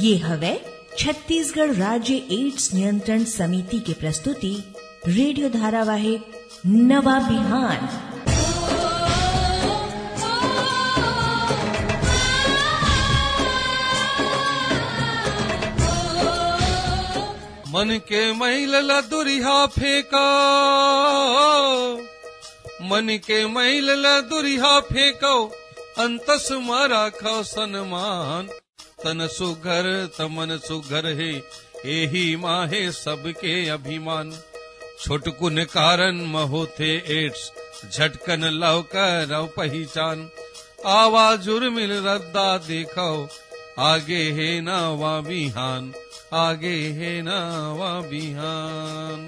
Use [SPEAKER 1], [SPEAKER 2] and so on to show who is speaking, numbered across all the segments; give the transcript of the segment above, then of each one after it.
[SPEAKER 1] ये हवे छत्तीसगढ़ राज्य एड्स नियंत्रण समिति के प्रस्तुति रेडियो धारावाहिक नवा बिहान।
[SPEAKER 2] मन के मैल दुरिहा फेंका, मन के मैल दुरिहा फेंको, अंतस मारा खो सन्मान। तन सुघर तमन सुघर है, एही माहे सबके अभिमान। छोटकुन कारण महोथे एड्स, झटकन लवकर पहचान। आवाज उर्मिल रद्दा देखो, आगे है नवा बिहान, आगे है नवा बिहान।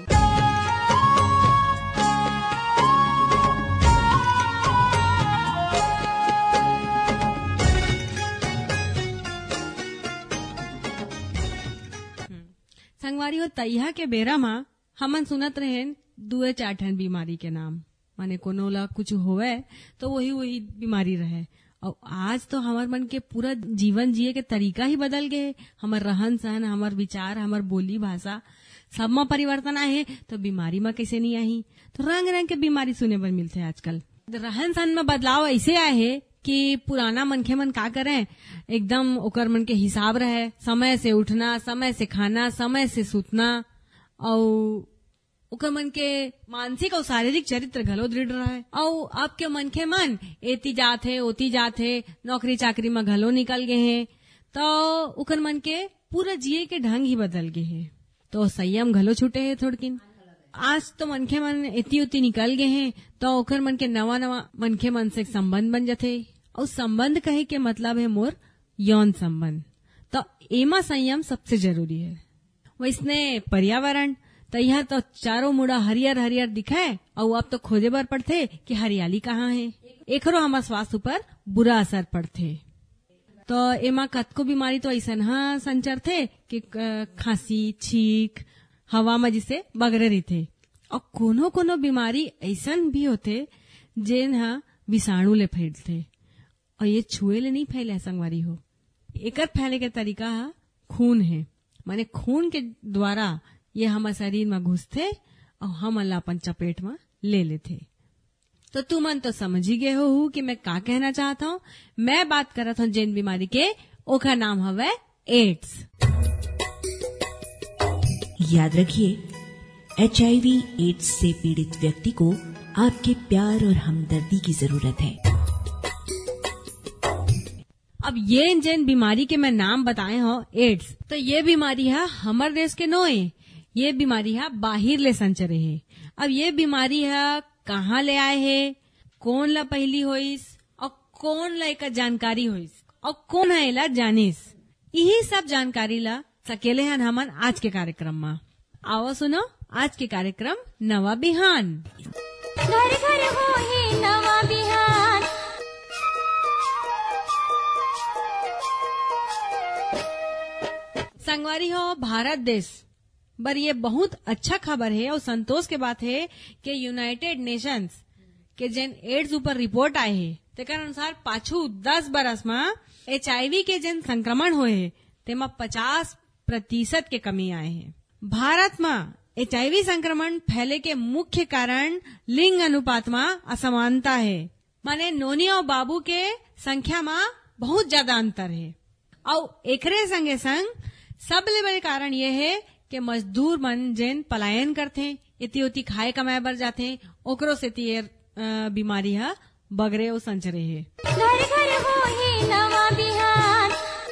[SPEAKER 3] संगवारी हो तैहा के बेरा मा हमन सुनत रहे दुए चार ठन बीमारी के नाम, माने कोनो ला कुछ होवे तो वही बीमारी रहे। और आज तो हमार मन के पूरा जीवन जिए के तरीका ही बदल गए। हमार रहन सहन, हमार विचार, हमार बोली भाषा सब में परिवर्तन आए, तो बीमारी में कैसे नहीं आई। तो रंग रंग के बीमारी सुने बर मिलते आजकल। रहन सहन में बदलाव ऐसे आए कि पुराना मनखे मन का करें, एकदम ओकर मन के हिसाब रहे, समय से उठना, समय से खाना, समय से सुतना, और ओकर मन के मानसिक और शारीरिक चरित्र घलो दृढ़ रहे। और अब के मनखे मन एती जाथे ओती जाथे, नौकरी चाकरी में घलो निकल गए हैं, तो ओकर मन के पूरा जिए के ढंग ही बदल गए हैं। तो संयम घलो छूटे है थोड़किन। आज तो मनखे मन एती उती निकल गए हैं, तो ओकर मन के नवा नवा मनखे मन से संबंध बन जाते। और संबंध कहे के मतलब है मोर यौन संबंध। तो एमा संयम सबसे जरूरी है। वैसने पर्यावरण तो यहाँ तो चारों मुड़ा हरियर हरियर दिखाए, और अब तो खोजे बर पड़थे कि हरियाली कहाँ है। एकरो हमार स्वास्थ्य पर बुरा असर पड़थे। तो एमा कतको बीमारी तो ऐसा हाँ संचर थे कि खांसी, छींक, हवा में जिसे बगरे रही थे। और कोनो कोनो बीमारी ऐसा भी होते जेन हा विषाणु ले फैलथे, और ये छुए ले नहीं फैले संगवारी हो। एकर फैले के तरीका खून है, माने खून के द्वारा ये हमारे शरीर में घुसते और हम अल्लाह अपन चपेट में ले लेते। तो तुमन तो समझ ही गए हो कि मैं का कहना चाहता हूँ। मैं बात कर रहा था जैन बीमारी के, ओका नाम हवे एड्स।
[SPEAKER 1] याद रखिए, HIV एड्स से पीड़ित व्यक्ति को आपके प्यार और हमदर्दी की जरूरत है।
[SPEAKER 3] अब ये जैन बीमारी के मैं नाम बताए हो एड्स, तो ये बीमारी है हमारे देश के नोए, ये बीमारी है बाहिर ले संचरे है। अब ये बीमारी है कहाँ ले आए है, कौन ला पहली होइस, और कौन ला एक जानकारी होइस, और कौन है ला जानिस, यही सब जानकारी ला सकेले हैं हमन आज के कार्यक्रम में। आओ सुनो आज के कार्यक्रम नवा बिहान।
[SPEAKER 4] घर घर हो ही नवा बिहान,
[SPEAKER 3] संगवारी हो भारत देश पर ये बहुत अच्छा खबर है और संतोष के बात है कि यूनाइटेड नेशंस के जेन एड्स ऊपर रिपोर्ट आए है, तेकर अनुसार पाछू 10 बरस में HIV के जेन संक्रमण हुए है तेमा 50% के कमी आए हैं। भारत में HIV संक्रमण फैले के मुख्य कारण लिंग अनुपात में असमानता है, माने नोनी और बाबू के संख्या में बहुत ज्यादा अंतर है। और एकरे संगे संग सबले बड़े कारण ये है कि मजदूर मन जेन पलायन करथे, इति उति खाए कमाए बर जाथे, ओकरो से बीमारी है बगरे और संचरे है।
[SPEAKER 4] घर घर हो ही नवा बिहान,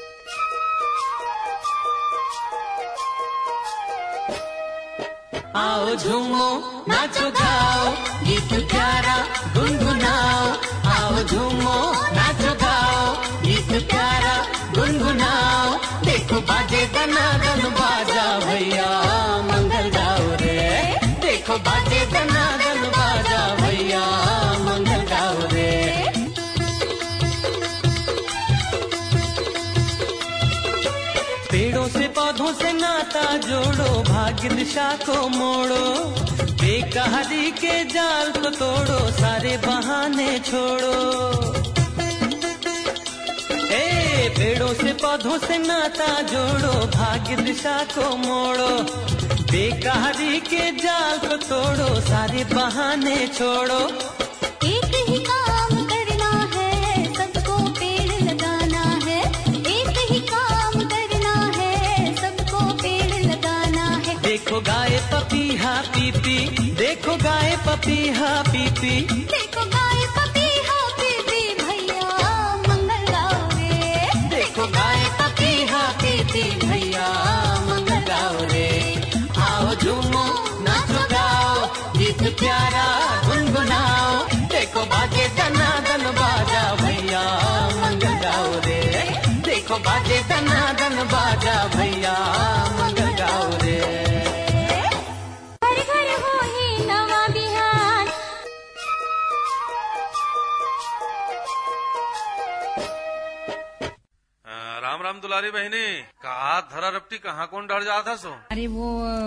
[SPEAKER 5] आओ झूमो नाचो गाओ, गीत प्यारा गुनगुनाओ। आओ झूमो नाचो गाओ, गीत प्यारा गुनगुनाओ। देखो बाजे दनादन बाजा भैया मंगल गाओ रे, देखो बाजे दनादन बाजा भैया मंगल गाओ रे। पेड़ों से पौधों से नाता जोड़ो, भाग्य दिशा को मोड़ो, बेकहारी के जाल को तोड़ो, सारे बहाने छोड़ो। पेड़ों से पौधों से नाता जोड़ो, भाग्य दिशा को मोड़ो, बेकहारी के जाल को तोड़ो, सारे बहाने छोड़ो।
[SPEAKER 4] एक ही काम करना है, सबको पेड़ लगाना है। एक ही काम करना है, सबको पेड़ लगाना है।
[SPEAKER 5] देखो गाय पपीहा पीपी, देखो गाय पपीहा पीपी,
[SPEAKER 4] देखो गाय पपीहा पीपी, भैया मंगल गाओ रे।
[SPEAKER 5] देखो गाय पपीहा पीपी, भैया मंगल गाओ रे। आओ झूमो नाचो गाओ, गीत प्यारा गुनगुनाओ, देखो बाजे दनादन बाजा, भैया मंगल गाओ रे। देखो बाजे दनादन बाजा, भैया मंगल गाओ रे।
[SPEAKER 4] घर घर हो ही नवा बिहान,
[SPEAKER 2] राम राम दुलारी बहनी, कहा धरा रपटी कहाँ कौन डर जाता सो?
[SPEAKER 3] अरे वो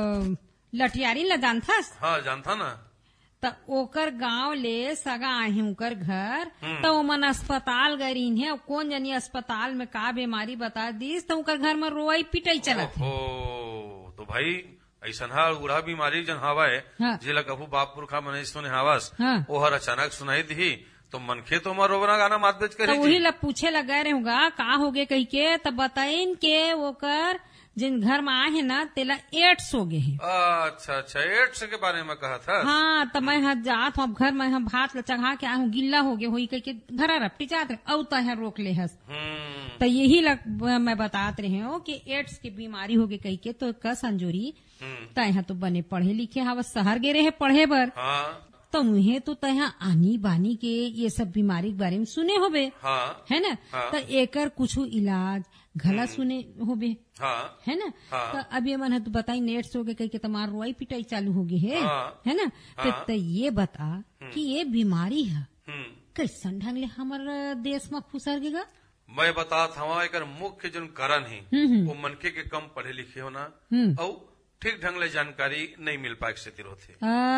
[SPEAKER 3] लठियारी ल जानथस
[SPEAKER 2] हाँ जानता ना।
[SPEAKER 3] त ओकर गांव ले सगा आहे ओकर घर, तो ओमन अस्पताल गरीन है। कौन जनी अस्पताल में का बीमारी बता दीस, तो ओकर घर में रोई पिटाई चलत है।
[SPEAKER 2] ओहो, तो भाई ऐसा हा बूढ़ा बीमारी जन हवा है,
[SPEAKER 3] हाँ।
[SPEAKER 2] जिला कभू बाप पुरखा मन सुने हवस,
[SPEAKER 3] हाँ।
[SPEAKER 2] ओहर अचानक सुनाई दी तो मनखे तो हमार रोबना गाना मात बेच
[SPEAKER 3] तो
[SPEAKER 2] करे
[SPEAKER 3] वही ला पूछे लगा रहे होगा का हो गए कही के, तब बताइन के ओकर जिन घर में आए है ना तेला एड्स हो गए है।
[SPEAKER 2] अच्छा अच्छा, एड्स के बारे में कहा था।
[SPEAKER 3] हाँ, तो मैं जात हूँ घर में, हम भात चढ़ा के आए हूँ, गिल्ला हो गए हुई कह के घर रपटी जात औ तह रोक ले हस। तो यही मैं बतात रहे हो कि एड्स की बीमारी हो गई कही के, तो कस अंजोरी तह तो बने पढ़े लिखे हवा, शहर गे रहे पढ़े बर,
[SPEAKER 2] हाँ
[SPEAKER 3] तो मुहे तो तह आनी बानी के ये सब बीमारी के बारे में सुने होबे,
[SPEAKER 2] हाँ
[SPEAKER 3] है ना।
[SPEAKER 2] हाँ।
[SPEAKER 3] तो एकर कुछ इलाज घला सुने होबे,
[SPEAKER 2] हाँ
[SPEAKER 3] है ना।
[SPEAKER 2] हाँ।
[SPEAKER 3] तो अब ये मन तो बताई नेट्स हो गए कहीं के तुम्हार रोई पिटाई चालू हो गई है,
[SPEAKER 2] हाँ।
[SPEAKER 3] है ना।
[SPEAKER 2] हाँ।
[SPEAKER 3] तो ये बता कि ये बीमारी है
[SPEAKER 2] हम्म।
[SPEAKER 3] कैसन ढंग ले हमारे देश में खुसर गएगा।
[SPEAKER 2] मैं बता था एकर मुख्य जो कारण है वो मनखे के कम पढ़े लिखे होना और ठीक ढंग ले जानकारी नहीं मिल पाए स्थिति होते।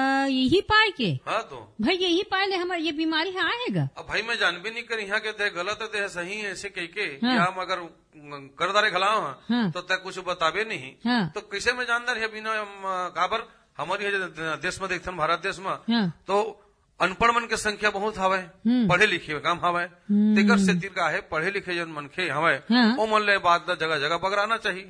[SPEAKER 3] यही पाए के
[SPEAKER 2] हाँ तो
[SPEAKER 3] भाई यही पाए ले हमारे ये बीमारी है आएगा।
[SPEAKER 2] अब भाई मैं जान भी नहीं कर यहाँ के देह गलत है देह सही है ऐसे कह के,
[SPEAKER 3] हाँ।
[SPEAKER 2] हम अगर करदारे खिलाओ
[SPEAKER 3] हाँ।
[SPEAKER 2] तो तय कुछ बतावे नहीं,
[SPEAKER 3] हाँ।
[SPEAKER 2] तो कैसे मैं जानदार है बिना काबर हमारी देश में देखते भारत देश में,
[SPEAKER 3] हाँ।
[SPEAKER 2] तो अनपढ़ मन के संख्या बहुत हवे, पढ़े लिखे कम हवे, तेकर से तीर का है पढ़े लिखे जन मनखे हवे,
[SPEAKER 3] हाँ।
[SPEAKER 2] वो मन ले बात जगह जगह पकड़ाना चाहिए।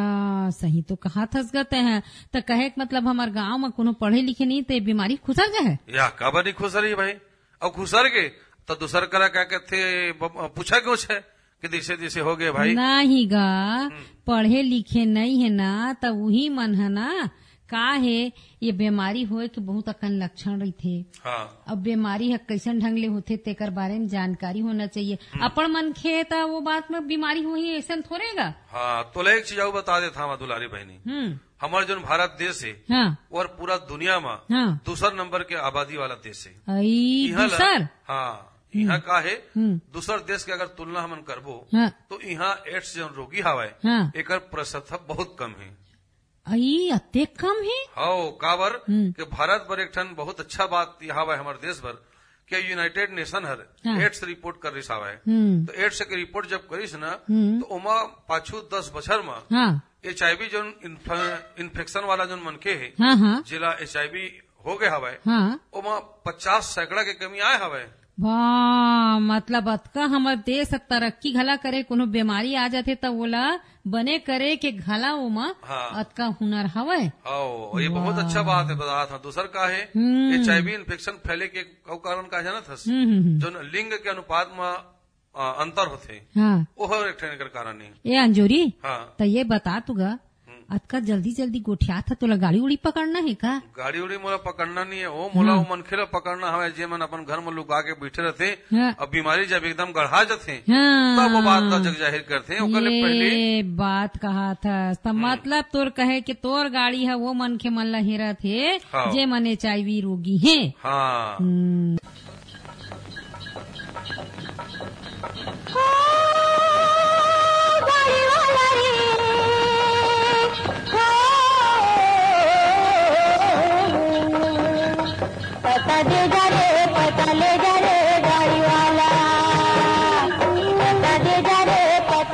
[SPEAKER 3] सही तो कहा थस गते हैं, तो कहे के मतलब हमारे गांव में कोनो पढ़े लिखे नहीं तो बीमारी खुसर जाए
[SPEAKER 2] या काबर नहीं खुसर है भाई, और खुसर के तो दूसर करा क्या कहते पूछा क्यों है कि दिशे दिशे हो गए भाई।
[SPEAKER 3] नहीं गा, पढ़े लिखे नहीं है ना, तो वही मन है ना का है ये बीमारी होए के बहुत अकन लक्षण रही थे।
[SPEAKER 2] हाँ।
[SPEAKER 3] अब बीमारी है कैसन ढंग ले होते तेकर बारे में जानकारी होना चाहिए। अपन मन खे तो वो बात में बीमारी हुई ऐसा थोड़ेगा।
[SPEAKER 2] हाँ, तो एक चीज बता देता हूँ दुलारी बहनी, हमारे जो भारत देश है
[SPEAKER 3] हाँ।
[SPEAKER 2] और पूरा दुनिया में
[SPEAKER 3] हाँ।
[SPEAKER 2] दूसर नंबर के आबादी वाला देश है।
[SPEAKER 3] दूसर
[SPEAKER 2] हाँ, यहाँ का है दूसर देश के अगर तुलना हम करबो
[SPEAKER 3] हाँ।
[SPEAKER 2] तो यहाँ एड्स जो रोगी हवा
[SPEAKER 3] हाँ।
[SPEAKER 2] एक प्रतिशत बहुत कम है।
[SPEAKER 3] अते कम है।
[SPEAKER 2] हाँ, काबर के भारत पर एक ठन बहुत अच्छा बात यहाँ है हमारे देश भर के यूनाइटेड नेशन हर
[SPEAKER 3] हाँ।
[SPEAKER 2] एड्स रिपोर्ट कर रही है, तो एड्स की रिपोर्ट जब करीस ना तो उमा पाछू 10 बछर में
[SPEAKER 3] हाँ।
[SPEAKER 2] HIV जो इन्फेक्शन वाला जो मनके है
[SPEAKER 3] हाँ। हाँ।
[SPEAKER 2] जिला HIV हो गए हवा,
[SPEAKER 3] हाँ।
[SPEAKER 2] उमा 50 सैकड़ा के कमी आए हवा।
[SPEAKER 3] वाह, मतलब अतका हमार देश तरक्की घला करे, कोनो बीमारी आ जाते तो बोला बने करे के घला उमा
[SPEAKER 2] हाँ।
[SPEAKER 3] अतका हुनर हवे।
[SPEAKER 2] हाँ, ये बहुत अच्छा बात है बता था। दूसर का है HIV इन्फेक्शन फैले के कारण का है ना था जो लिंग के अनुपात में अंतर होते,
[SPEAKER 3] हाँ।
[SPEAKER 2] वो एक ठन कर कारण है।
[SPEAKER 3] ये अंजोरी
[SPEAKER 2] हाँ।
[SPEAKER 3] तो ये बता तुगा अतका जल्दी जल्दी गोठिया था तोला गाड़ी उड़ी पकड़ना है का।
[SPEAKER 2] गाड़ी उड़ी मोला पकड़ना नहीं है, वो मोला वो मनखेला पकड़ना है जे मन अपन घर में लुका के बैठे रहते,
[SPEAKER 3] हाँ।
[SPEAKER 2] अब बीमारी जब एकदम गढ़ा जाते
[SPEAKER 3] हाँ।
[SPEAKER 2] तब वो बात का जग जाहिर करते हैं।
[SPEAKER 3] ये बात कहा था तो मतलब तोर कहे कि तोर गाड़ी है वो मन के मन ला हेरा थे
[SPEAKER 2] हाँ।
[SPEAKER 3] जे मन HIV रोगी है।
[SPEAKER 2] हाँ।
[SPEAKER 4] पता दे जा रे, पता ले जा रे गाड़ी वाला, पता दे जा रे, पता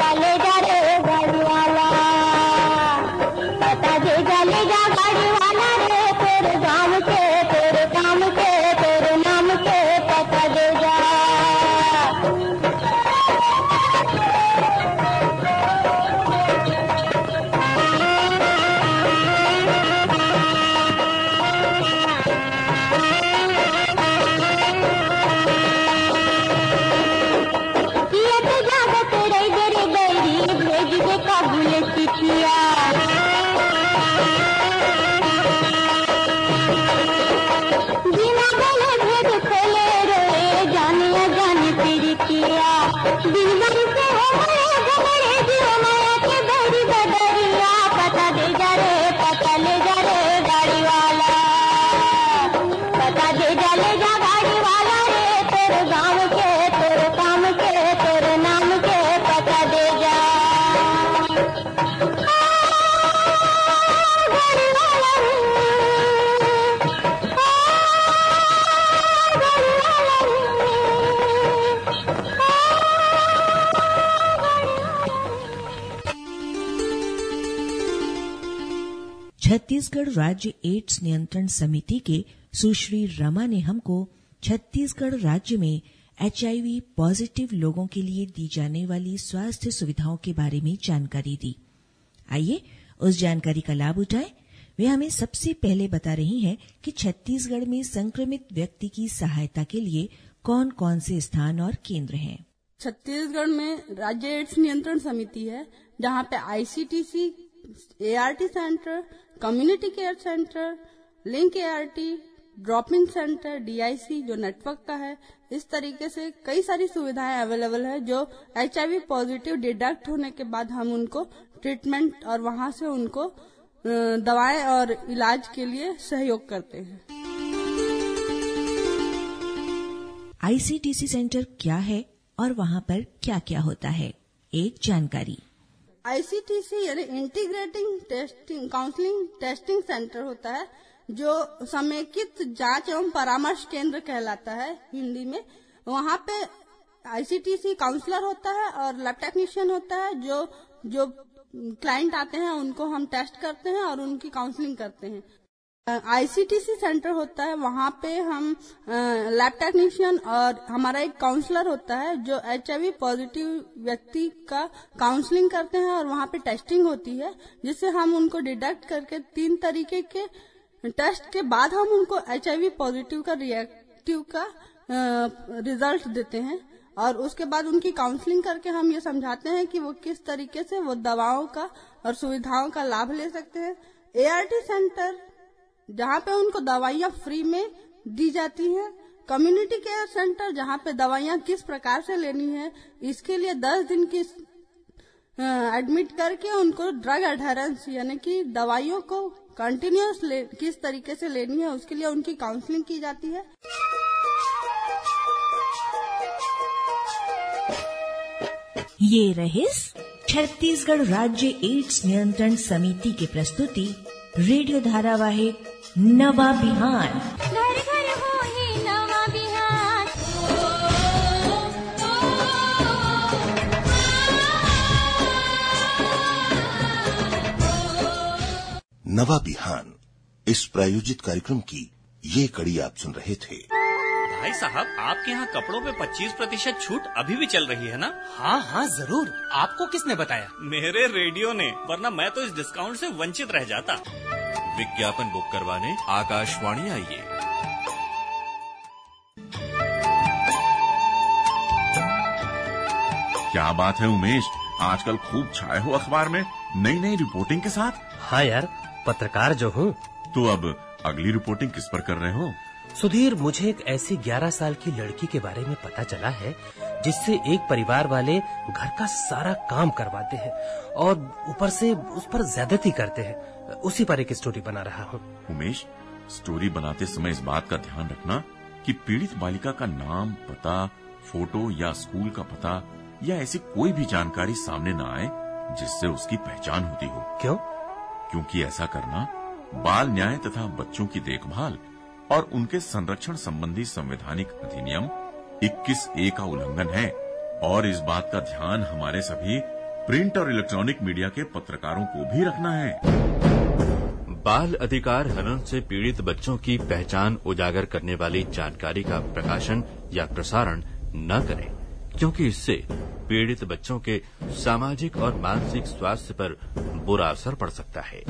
[SPEAKER 1] छत्तीसगढ़ राज्य एड्स नियंत्रण समिति के सुश्री रमा ने हमको छत्तीसगढ़ राज्य में HIV पॉजिटिव लोगों के लिए दी जाने वाली स्वास्थ्य सुविधाओं के बारे में जानकारी दी। आइए उस जानकारी का लाभ उठाएं। वे हमें सबसे पहले बता रही हैं कि छत्तीसगढ़ में संक्रमित व्यक्ति की सहायता के लिए कौन कौन से स्थान और केंद्र हैं।
[SPEAKER 6] छत्तीसगढ़ में राज्य एड्स नियंत्रण समिति है, जहाँ पे ICTC, ART centre, community care centre, link ART, drop in centre, DIC जो नेटवर्क का है, इस तरीके से कई सारी सुविधाएं अवेलेबल है जो HIV पॉजिटिव डिटेक्ट होने के बाद हम उनको ट्रीटमेंट और वहां से उनको दवाएं और इलाज के लिए सहयोग करते हैं।
[SPEAKER 1] ICTC सेंटर क्या है और वहां पर क्या क्या होता है, एक जानकारी।
[SPEAKER 6] ICTC यानी integrating testing counselling testing centre होता है, जो समेकित जांच एवं परामर्श केंद्र कहलाता है हिंदी में। वहाँ पे ICTC काउंसलर होता है और लैब टेक्नीशियन होता है, जो क्लाइंट आते हैं उनको हम टेस्ट करते हैं और उनकी काउंसलिंग करते हैं। ICTC सेंटर होता है, वहाँ पे हम लैब टेक्नीशियन और हमारा एक काउंसलर होता है जो HIV पॉजिटिव व्यक्ति का काउंसलिंग करते हैं और वहाँ पे टेस्टिंग होती है, जिससे हम उनको डिटेक्ट करके 3 तरीके के टेस्ट के बाद हम उनको HIV पॉजिटिव का रिएक्टिव का रिजल्ट देते हैं और उसके बाद उनकी काउंसलिंग करके हम ये समझाते हैं कि वो किस तरीके से वो दवाओं का और सुविधाओं का लाभ ले सकते हैं। ART सेंटर जहाँ पे उनको दवाइयाँ फ्री में दी जाती हैं। कम्युनिटी केयर सेंटर जहाँ पे दवाइयाँ किस प्रकार से लेनी है, इसके लिए 10 दिन की एडमिट करके उनको ड्रग एडहेरेंस यानी कि दवाइयों को कंटिन्यूअस किस तरीके से लेनी है, उसके लिए उनकी काउंसलिंग की जाती है।
[SPEAKER 1] ये रहे छत्तीसगढ़ राज्य एड्स नियंत्रण समिति की प्रस्तुति रेडियो धारावाहिक नवा बिहान।
[SPEAKER 4] घर घर हो ही नवा बिहान।
[SPEAKER 7] नवा बिहान इस प्रायोजित कार्यक्रम की ये कड़ी आप सुन रहे थे।
[SPEAKER 8] भाई साहब, आपके यहाँ कपड़ों पे 25% छूट अभी भी चल रही है ना?
[SPEAKER 9] हाँ हाँ जरूर। आपको किसने बताया?
[SPEAKER 8] मेरे रेडियो ने, वरना मैं तो इस डिस्काउंट से वंचित रह जाता।
[SPEAKER 10] विज्ञापन बुक करवाने आकाशवाणी आइए।
[SPEAKER 11] क्या बात है उमेश, आजकल खूब छाए हो अखबार में नई नई रिपोर्टिंग के साथ।
[SPEAKER 9] हाँ यार, पत्रकार जो हूँ।
[SPEAKER 11] तो अब अगली रिपोर्टिंग किस पर कर रहे हो?
[SPEAKER 9] सुधीर, मुझे एक ऐसी 11 साल की लड़की के बारे में पता चला है जिससे एक परिवार वाले घर का सारा काम करवाते हैं और ऊपर से उस पर ज्यादती करते हैं। उसी पर एक स्टोरी बना रहा हूँ।
[SPEAKER 11] उमेश, स्टोरी बनाते समय इस बात का ध्यान रखना कि पीड़ित बालिका का नाम, पता, फोटो या स्कूल का पता या ऐसी कोई भी जानकारी सामने न आए जिससे उसकी पहचान होती हो।
[SPEAKER 9] क्यों?
[SPEAKER 11] क्योंकि ऐसा करना बाल न्याय तथा बच्चों की देखभाल और उनके संरक्षण संबंधी संवैधानिक अधिनियम 21A का उल्लंघन है और इस बात का ध्यान हमारे सभी प्रिंट और इलेक्ट्रॉनिक मीडिया के पत्रकारों को भी रखना है।
[SPEAKER 10] बाल अधिकार हनन से पीड़ित बच्चों की पहचान उजागर करने वाली जानकारी का प्रकाशन या प्रसारण न करें, क्योंकि इससे पीड़ित बच्चों के सामाजिक और मानसिक स्वास्थ्य पर बुरा असर पड़ सकता है।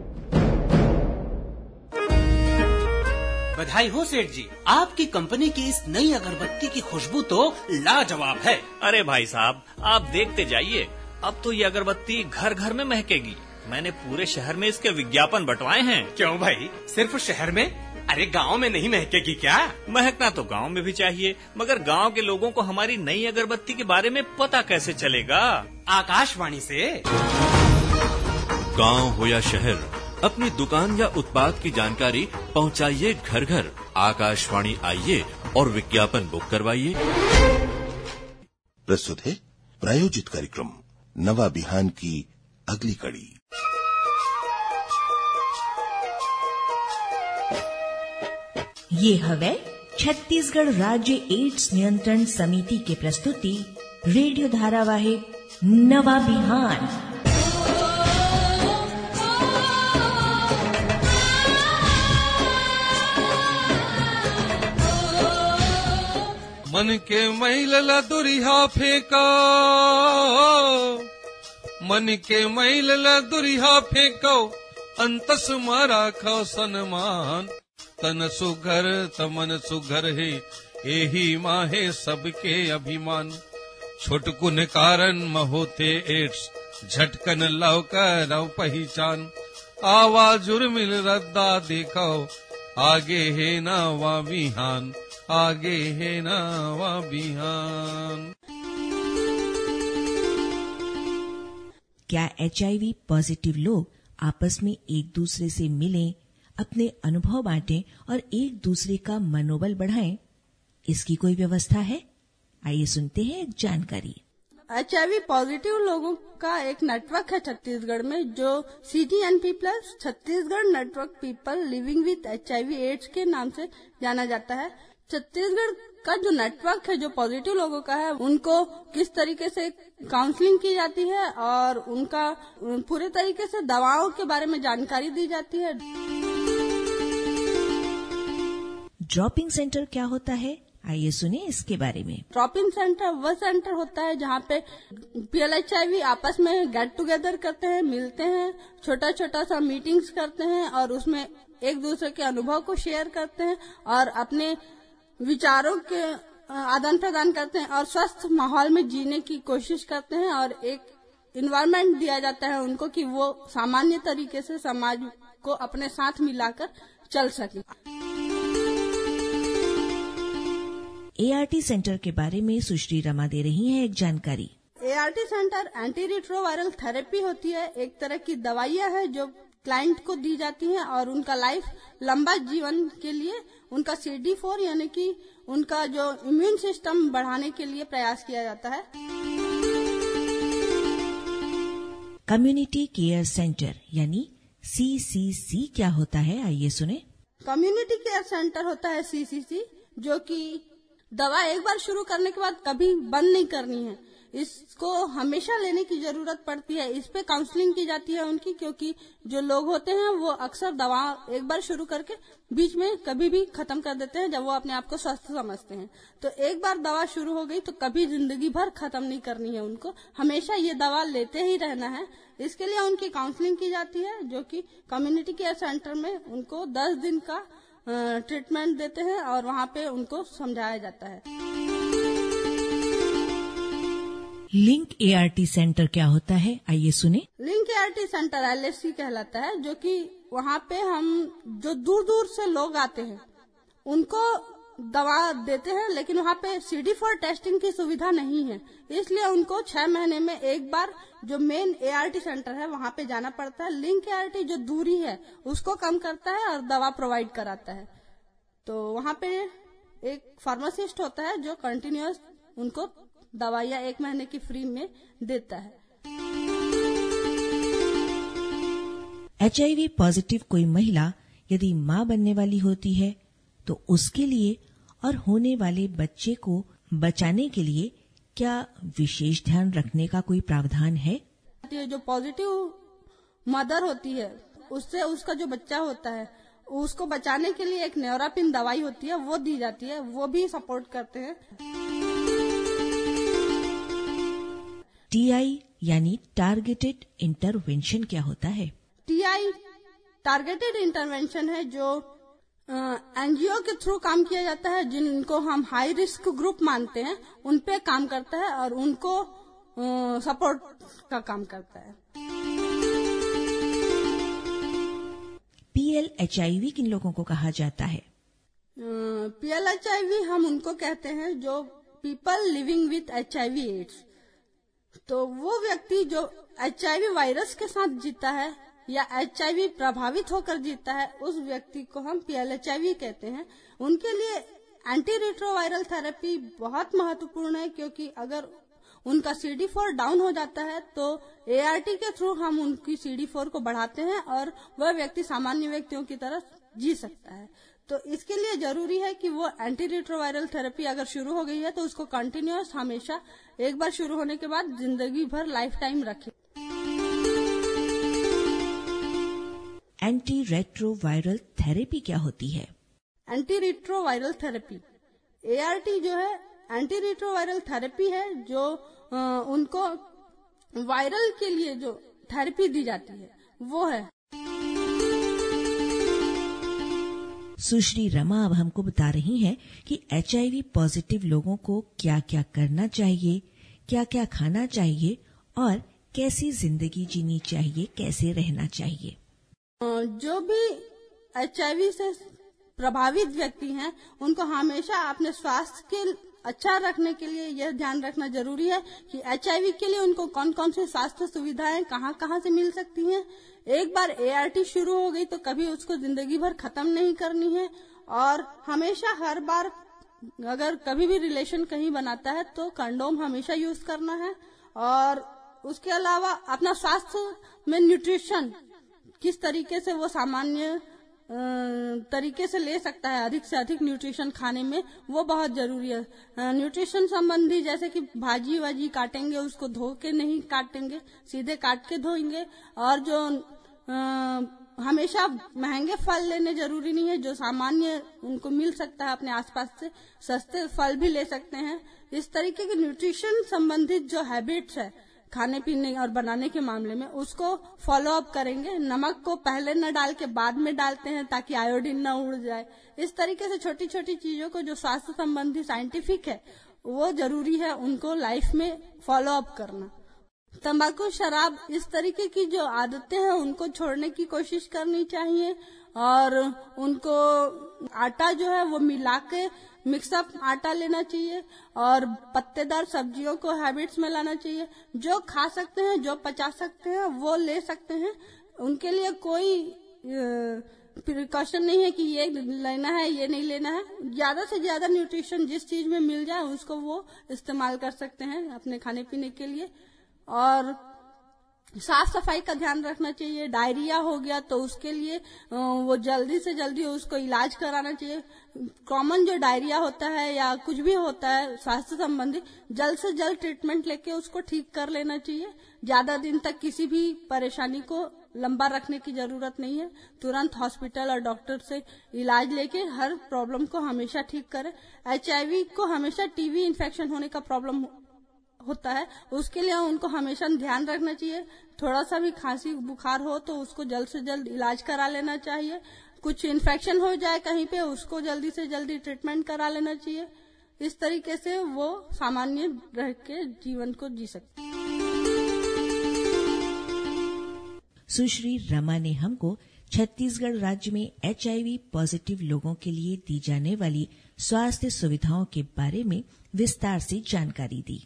[SPEAKER 9] बधाई हो सेठ जी, आपकी कंपनी की इस नई अगरबत्ती की खुशबू तो लाजवाब है।
[SPEAKER 8] अरे भाई साहब, आप देखते जाइए, अब तो ये अगरबत्ती घर घर में महकेगी। मैंने पूरे शहर में इसके विज्ञापन बंटवाए हैं।
[SPEAKER 9] क्यों भाई, सिर्फ शहर में?
[SPEAKER 8] अरे गांव में नहीं महकेगी क्या? महकना तो गांव में भी चाहिए, मगर गांव के लोगों को हमारी नई अगरबत्ती के बारे में पता कैसे चलेगा? आकाशवाणी से।
[SPEAKER 10] गांव हो या शहर, अपनी दुकान या उत्पाद की जानकारी पहुंचाइए घर घर। आकाशवाणी आइए और विज्ञापन बुक करवाइए।
[SPEAKER 7] प्रस्तुत है प्रायोजित कार्यक्रम नवा बिहान की अगली कड़ी।
[SPEAKER 1] ये हवे छत्तीसगढ़ राज्य एड्स नियंत्रण समिति के प्रस्तुति रेडियो धारावाहिक नवा बिहान।
[SPEAKER 2] मन के मैल दुरिहा फेंका, मन के मैल दुरिहा फेंको, अंतस मारा खो सन्मान। तन सुघर तमन सुघर है, एही माहे सबके अभिमान। छुटकुन कारण महोते एड्स, झटकन लौका रव पहचान। आवाज उर्मिल रद्दा देखो, आगे है नवा बिहान, आगे है नवा बिहान।
[SPEAKER 1] क्या HIV पॉजिटिव लोग आपस में एक दूसरे से मिलें, अपने अनुभव बांटें और एक दूसरे का मनोबल बढ़ाएं? इसकी कोई व्यवस्था है? आइए सुनते हैं एक जानकारी।
[SPEAKER 6] HIV पॉजिटिव लोगों का एक नेटवर्क है छत्तीसगढ़ में, जो CTNP+ Chhattisgarh network people living with HIV AIDS के नाम से जाना जाता है। छत्तीसगढ़ का जो नेटवर्क है जो पॉजिटिव लोगों का है, उनको किस तरीके से काउंसलिंग की जाती है और उनका पूरे तरीके से दवाओं के बारे में जानकारी दी जाती है।
[SPEAKER 1] ड्रॉपिंग सेंटर क्या होता है? आइए सुने इसके बारे में।
[SPEAKER 6] ड्रॉपिंग सेंटर वह सेंटर होता है जहाँ पे PLHIV आपस में गेट टुगेदर करते हैं, मिलते हैं, छोटा छोटा सा मीटिंग्स करते हैं और उसमें एक दूसरे के अनुभव को शेयर करते हैं और अपने विचारों के आदान प्रदान करते हैं और स्वस्थ माहौल में जीने की कोशिश करते हैं और एक इन्वायरमेंट दिया जाता है उनको कि वो सामान्य तरीके से समाज को अपने साथ मिलाकर चल सके।
[SPEAKER 1] ART सेंटर के बारे में सुश्री रमा दे रही हैं एक जानकारी।
[SPEAKER 6] ART centre anti retroviral therapy होती है, एक तरह की दवाइयाँ है जो क्लाइंट को दी जाती हैं और उनका लाइफ लंबा जीवन के लिए उनका CD4 यानी कि उनका जो इम्यून सिस्टम बढ़ाने के लिए प्रयास किया जाता है।
[SPEAKER 1] कम्युनिटी केयर सेंटर यानी CCC क्या होता है? आइए सुने।
[SPEAKER 6] कम्युनिटी केयर सेंटर होता है CCC, जो कि दवा एक बार शुरू करने के बाद कभी बंद नहीं करनी है, इसको हमेशा लेने की जरूरत पड़ती है। इस पे काउंसलिंग की जाती है उनकी, क्योंकि जो लोग होते हैं वो अक्सर दवा एक बार शुरू करके बीच में कभी भी खत्म कर देते हैं जब वो अपने आप को स्वस्थ समझते हैं। तो एक बार दवा शुरू हो गई तो कभी जिंदगी भर खत्म नहीं करनी है उनको, हमेशा ये दवा लेते ही रहना है। इसके लिए उनकी काउंसलिंग की जाती है, जो कि कम्युनिटी केयर सेंटर में उनको 10 दिन का ट्रीटमेंट देते हैं और वहाँ पे उनको समझाया जाता है।
[SPEAKER 1] लिंक ART सेंटर क्या होता है? आइए सुने।
[SPEAKER 6] लिंक ART सेंटर LSC कहलाता है, जो कि वहाँ पे हम जो दूर दूर से लोग आते हैं उनको दवा देते हैं, लेकिन वहाँ पे CD4 टेस्टिंग की सुविधा नहीं है, इसलिए उनको 6 महीने में एक बार जो मेन ART सेंटर है वहाँ पे जाना पड़ता है। लिंक ART जो दूरी है उसको कम करता है और दवा प्रोवाइड कराता है। तो वहाँ पे एक फार्मासिस्ट होता है जो कंटिन्यूअस उनको दवाइयाँ 1 महीने की फ्री में देता है।
[SPEAKER 1] HIV पॉजिटिव कोई महिला यदि मां बनने वाली होती है तो उसके लिए और होने वाले बच्चे को बचाने के लिए क्या विशेष ध्यान रखने का कोई प्रावधान है?
[SPEAKER 6] जो पॉजिटिव मदर होती है उससे उसका जो बच्चा होता है उसको बचाने के लिए एक न्यूरापिन दवाई होती है, वो दी जाती है, वो भी सपोर्ट करते हैं।
[SPEAKER 1] TI यानी टारगेटेड इंटरवेंशन क्या होता है?
[SPEAKER 6] TI टारगेटेड इंटरवेंशन है जो NGO के थ्रू काम किया जाता है, जिनको हम हाई रिस्क ग्रुप मानते हैं उन पे काम करता है और उनको सपोर्ट का काम करता है।
[SPEAKER 1] PLHIV किन लोगों को कहा जाता है?
[SPEAKER 6] PLHIV हम उनको कहते हैं जो people living with HIV AIDS. तो वो व्यक्ति जो HIV वायरस के साथ जीता है या HIV प्रभावित होकर जीता है, उस व्यक्ति को हम PLHIV कहते हैं। उनके लिए एंटी रिट्रोवायरल थेरेपी बहुत महत्वपूर्ण है, क्योंकि अगर उनका CD4 डाउन हो जाता है तो ART के थ्रू हम उनकी CD4 को बढ़ाते हैं और वह व्यक्ति सामान्य व्यक्तियों की तरह जी सकता है। तो इसके लिए जरूरी है कि वो एंटी रिट्रोवायरल थेरेपी अगर शुरू हो गई है तो उसको कंटिन्यूअस हमेशा एक बार शुरू होने के बाद जिंदगी भर लाइफ टाइम रखें।
[SPEAKER 1] एंटी रेट्रोवायरल थेरेपी क्या होती है?
[SPEAKER 6] एंटी रिट्रोवायरल थेरेपी ART जो है एंटी रिट्रोवायरल थेरेपी है, जो उनको वायरल के लिए जो थेरेपी दी जाती है वो है।
[SPEAKER 1] सुश्री रमा अब हमको बता रही हैं कि HIV पॉजिटिव लोगों को क्या क्या करना चाहिए, क्या क्या खाना चाहिए और कैसी जिंदगी जीनी चाहिए, कैसे रहना चाहिए।
[SPEAKER 6] जो भी HIV से प्रभावित व्यक्ति हैं, उनको हमेशा अपने स्वास्थ्य के अच्छा रखने के लिए यह ध्यान रखना जरूरी है कि HIV के लिए उनको कौन कौन से स्वास्थ्य सुविधाएं कहाँ कहाँ से मिल सकती हैं। एक बार ART शुरू हो गई तो कभी उसको जिंदगी भर खत्म नहीं करनी है, और हमेशा हर बार अगर कभी भी रिलेशन कहीं बनाता है तो कंडोम हमेशा यूज करना है। और उसके अलावा अपना स्वास्थ्य में न्यूट्रिशन किस तरीके से वो सामान्य तरीके से ले सकता है, अधिक से अधिक न्यूट्रिशन खाने में, वो बहुत जरूरी है। न्यूट्रिशन संबंधी जैसे कि भाजी वाजी काटेंगे उसको धो के नहीं काटेंगे, सीधे काट के धोएंगे। और जो हमेशा महंगे फल लेने जरूरी नहीं है, जो सामान्य उनको मिल सकता है अपने आसपास से सस्ते फल भी ले सकते हैं। इस तरीके के न्यूट्रिशन संबंधित जो हैबिट्स है खाने पीने और बनाने के मामले में, उसको फॉलो अप करेंगे। नमक को पहले न डाल के बाद में डालते हैं ताकि आयोडीन न उड़ जाए। इस तरीके से छोटी छोटी चीजों को जो स्वास्थ्य संबंधी साइंटिफिक है वो जरूरी है उनको लाइफ में फॉलो अप करना। तंबाकू शराब इस तरीके की जो आदतें हैं उनको छोड़ने की कोशिश करनी चाहिए, और उनको आटा जो है वो मिला के मिक्सअप आटा लेना चाहिए, और पत्तेदार सब्जियों को हैबिट्स में लाना चाहिए। जो खा सकते हैं, जो पचा सकते हैं वो ले सकते हैं। उनके लिए कोई प्रिकॉशन नहीं है कि ये लेना है ये नहीं लेना है। ज्यादा से ज्यादा न्यूट्रिशन जिस चीज में मिल जाए उसको वो इस्तेमाल कर सकते हैं अपने खाने पीने के लिए। और साफ सफाई का ध्यान रखना चाहिए। डायरिया हो गया तो उसके लिए वो जल्दी से जल्दी उसको इलाज कराना चाहिए। कॉमन जो डायरिया होता है या कुछ भी होता है स्वास्थ्य संबंधी, जल्द से जल्द ट्रीटमेंट लेके उसको ठीक कर लेना चाहिए। ज्यादा दिन तक किसी भी परेशानी को लंबा रखने की जरूरत नहीं है। तुरंत हॉस्पिटल और डॉक्टर से इलाज लेके हर प्रॉब्लम को हमेशा ठीक करें। HIV को हमेशा TB इन्फेक्शन होने का प्रॉब्लम होता है, उसके लिए उनको हमेशा ध्यान रखना चाहिए। थोड़ा सा भी खांसी बुखार हो तो उसको जल्द से जल्द इलाज करा लेना चाहिए। कुछ इन्फेक्शन हो जाए कहीं पे उसको जल्दी से जल्दी ट्रीटमेंट करा लेना चाहिए। इस तरीके से वो सामान्य रह के जीवन को जी सकते।
[SPEAKER 1] सुश्री रमा ने हमको छत्तीसगढ़ राज्य में HIV पॉजिटिव लोगों के लिए दी जाने वाली स्वास्थ्य सुविधाओं के बारे में विस्तार से जानकारी दी।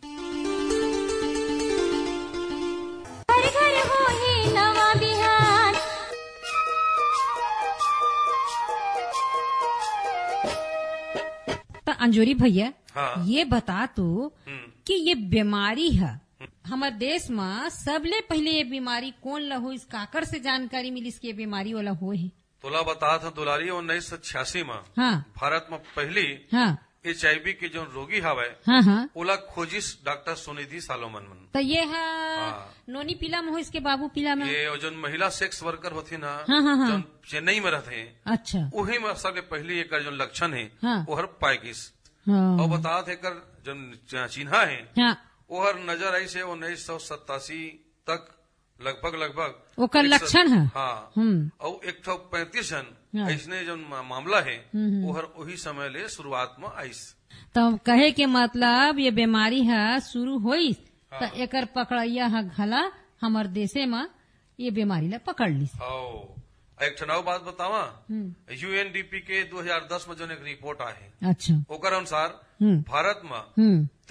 [SPEAKER 3] अंजोरी भैया,
[SPEAKER 2] हाँ।
[SPEAKER 3] ये बता तू कि ये बीमारी है हमारे देश में सबले पहले ये बीमारी कौन ला हो, इस काकर से जानकारी मिली इसकी ये बीमारी वाला हो है?
[SPEAKER 2] तोला बता था दुलारी 1986 में
[SPEAKER 3] हाँ।
[SPEAKER 2] भारत में पहली
[SPEAKER 3] हाँ।
[SPEAKER 2] HIV के जो रोगी हवे
[SPEAKER 3] हाँ हाँ।
[SPEAKER 2] ओला खोजिस डॉक्टर सुनिधि सालोमन मन।
[SPEAKER 3] तो ये है
[SPEAKER 2] हाँ।
[SPEAKER 3] नोनी पीला में हो, इसके बाबू पीला में
[SPEAKER 2] ये जो महिला सेक्स वर्कर होती ना,
[SPEAKER 3] हाँ, हाँ, हाँ।
[SPEAKER 2] जो चेन्नई में रहते हैं,
[SPEAKER 3] अच्छा,
[SPEAKER 2] वही में सबके पहली एक जो लक्षण है
[SPEAKER 3] हाँ।
[SPEAKER 2] वो हर पाइकिस।
[SPEAKER 3] हाँ।
[SPEAKER 2] और बता थे कर जो चिन्हा है
[SPEAKER 3] हाँ।
[SPEAKER 2] वो हर नजर आई से 1987 तक लगभग
[SPEAKER 3] ओकर लक्षण है।
[SPEAKER 2] हाँ। और 135
[SPEAKER 3] हाँ।
[SPEAKER 2] ऐसने जो मामला है वो हर वही समय ले शुरुआत में आईस।
[SPEAKER 3] तो कहे के मतलब ये बीमारी है शुरू हुई तो एकर पकड़ैया है घला हमार देशे में ये बीमारी ला पकड़ ली।
[SPEAKER 2] एक ठनाव बात बतावा, यूएनडीपी के 2010 में जो एक रिपोर्ट आहे,
[SPEAKER 3] अच्छा,
[SPEAKER 2] ओकर अनुसार भारत में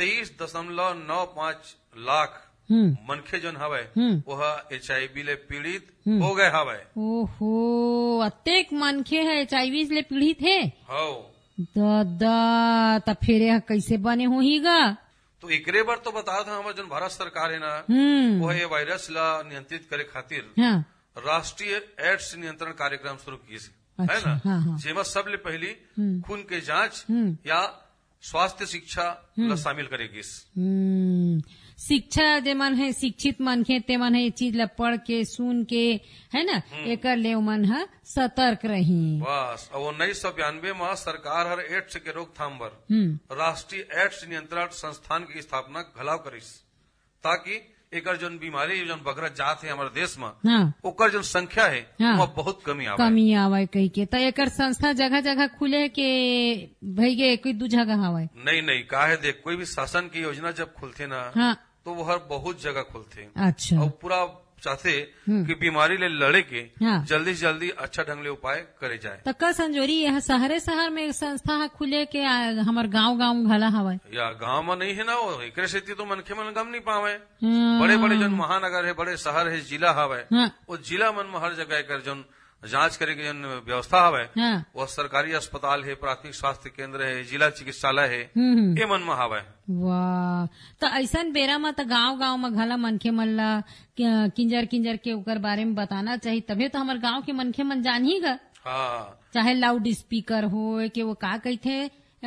[SPEAKER 2] 23.95 लाख मनखे जोन हवे वह HIV ले पीड़ित हो गए हवे।
[SPEAKER 3] ओहो, अतेक मनखे है HIV ले पीड़ित है।
[SPEAKER 2] हो
[SPEAKER 3] दादा, तब फिर यह कैसे बने होहीगा?
[SPEAKER 2] तो एकरे बार तो बता था हमारे जो भारत सरकार है ना, वो ये वायरस ला नियंत्रित करे खातिर
[SPEAKER 3] हाँ,
[SPEAKER 2] राष्ट्रीय एड्स नियंत्रण कार्यक्रम शुरू किए है
[SPEAKER 3] अच्छा,
[SPEAKER 2] ना,
[SPEAKER 3] हाँ, हाँ।
[SPEAKER 2] जेमा सबले पहली खून के जांच या स्वास्थ्य शिक्षा ला शामिल करेगी।
[SPEAKER 3] शिक्षा जे मन है, शिक्षित मन है ते मन है ये चीज ला पढ़ के सुन के, है ना, एकर ले मन है सतर्क रही।
[SPEAKER 2] बस, और 1992 में सरकार हर एड्स के रोकथाम पर राष्ट्रीय एड्स नियंत्रण संस्थान की स्थापना घलाव करीस, ताकि एकर जो बीमारी जो बगरा जात है हमारे देश में,
[SPEAKER 3] हाँ,
[SPEAKER 2] ओकर जो संख्या है
[SPEAKER 3] हाँ,
[SPEAKER 2] वो बहुत कमी
[SPEAKER 3] आवे कही के। तो एकर संस्था जगह जगह खुले के भई गे कोई दू जगह हवाए?
[SPEAKER 2] नहीं का है, देख कोई भी शासन की योजना जब खुलते ना,
[SPEAKER 3] हाँ,
[SPEAKER 2] तो वो हर बहुत जगह खुलते।
[SPEAKER 3] अच्छा,
[SPEAKER 2] और पूरा चाहते कि बीमारी ले लड़े के
[SPEAKER 3] हाँ,
[SPEAKER 2] जल्दी से जल्दी अच्छा ढंग ले उपाय करे जाए।
[SPEAKER 3] तो का संजोरी यह शहर में संस्था खुले के हमार गांव घला हवाए?
[SPEAKER 2] या गांव में नहीं है ना, वो एकरे सेती तो मनखे मन गम नहीं पावे। बड़े बड़े जो महानगर है, बड़े शहर है, जिला हवे, वो जिला मन में हर जगह एकर जो जांच करे के जो व्यवस्था हवे, वो सरकारी अस्पताल है, प्राथमिक स्वास्थ्य केंद्र है, जिला चिकित्सालय है, ये मन में हवे।
[SPEAKER 3] वाह, तो ऐसा बेरा में तो गांव में घला मनखे मन ला किंजर के ओकर बारे में बताना चाहिए, तभी तो हमारे गांव के मनखे मन जान ही गा।
[SPEAKER 2] हाँ,
[SPEAKER 3] चाहे लाउड स्पीकर हो के वो का कहते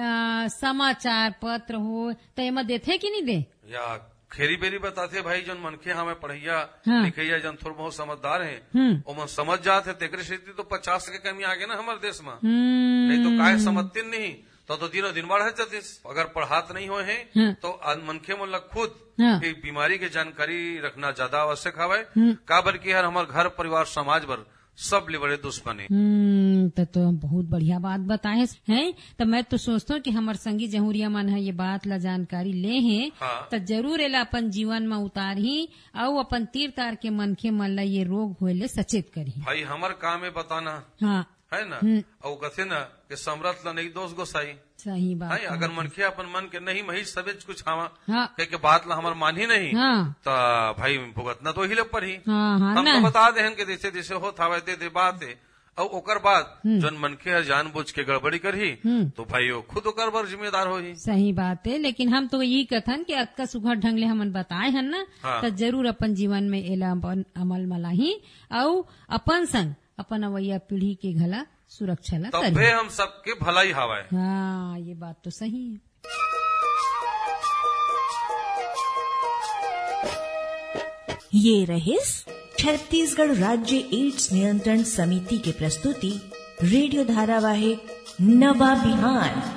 [SPEAKER 3] समाचार पत्र हो, तो एमा देथे कि नहीं दे?
[SPEAKER 2] या खेरी बेरी बताते भाई जन मनखे हमें पढ़ैया लिखैया जन थोड़ा बहुत समझदार है, वो मन समझ जाते, तेकरे स्थिति तो 50 के कमी आगे ना हमारे देश में। नहीं तो काहे समझते नहीं, तो दिनों दिन बढ़ जाते। अगर पढ़ात नहीं हुए हैं तो मनखे मन खुद बीमारी के जानकारी रखना ज्यादा आवश्यक हवे, काबर की हर हमारे घर परिवार समाज भर सब ले बड़े दुश्मन है।
[SPEAKER 3] तो बहुत बढ़िया बात बताए हैं। तो मैं तो सोचता हूँ कि हमारे संगी जहूरिया मन है ये बात ला जानकारी ले हैं,
[SPEAKER 2] हाँ,
[SPEAKER 3] तो जरूर एला अपन जीवन में उतार ही और अपन तीर तार के मनखे मन ला ये रोग होए ले सचेत करी।
[SPEAKER 2] भाई हमार काम है बताना,
[SPEAKER 3] हाँ,
[SPEAKER 2] है ना, और कथे ना कि समरथ ला नहीं दोष गोसाई।
[SPEAKER 3] सही बात है।
[SPEAKER 2] अगर मनखे अपन मन के नहीं मही सबे कुछ हवा,
[SPEAKER 3] हाँ,
[SPEAKER 2] के बात ला हमार मान ही नहीं,
[SPEAKER 3] हाँ,
[SPEAKER 2] तो भाई भुगतना तो ही पर ही।
[SPEAKER 3] हाँ, हाँ,
[SPEAKER 2] हम तो बता दे कि जैसे जैसे हो था दे बात है, और ओकर बाद जन मनखे जानबूझ के गड़बड़ी करही तो भाई वो खुद ओकर पर जिम्मेदार हो ही।
[SPEAKER 3] सही बात है, लेकिन हम तो यही कथन कि अतका सुघर ढंग ले हमन बताए हैं ना,
[SPEAKER 2] हाँ,
[SPEAKER 3] तो जरूर अपन जीवन में एला अमल मलाही और अपन संग अपन अवैया पीढ़ी के घला सुरक्षा ला
[SPEAKER 2] तब भी हम सबके भलाई हवा है।
[SPEAKER 3] हाँ, ये बात तो सही है।
[SPEAKER 1] ये रहिस छत्तीसगढ़ राज्य एड्स नियंत्रण समिति के प्रस्तुति रेडियो धारावाहिक नवा बिहान।